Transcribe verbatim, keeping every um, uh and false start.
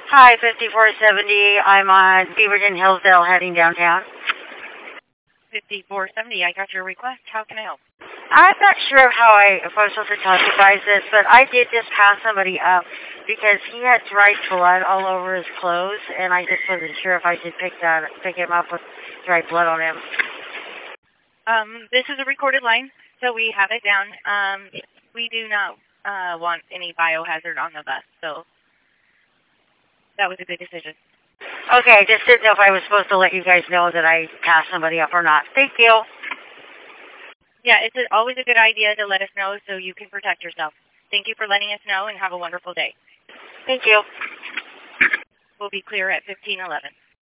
Hi, fifty-four seventy. I'm on Beaverton Hillsdale heading downtown. fifty-four seventy, I got your request. How can I help? I'm not sure how I, if I'm supposed to tell you guys this, but I did just pass somebody up because he had dried blood all over his clothes, and I just wasn't sure if I should pick that, pick him up with dried blood on him. Um, this is a recorded line, so we have it down. Um, we do not uh, want any biohazard on the bus, so that was a good decision. Okay, I just didn't know if I was supposed to let you guys know that I passed somebody up or not. Thank you. Yeah, it's a, always a good idea to let us know so you can protect yourself. Thank you for letting us know, and have a wonderful day. Thank you. We'll be clear at fifteen eleven.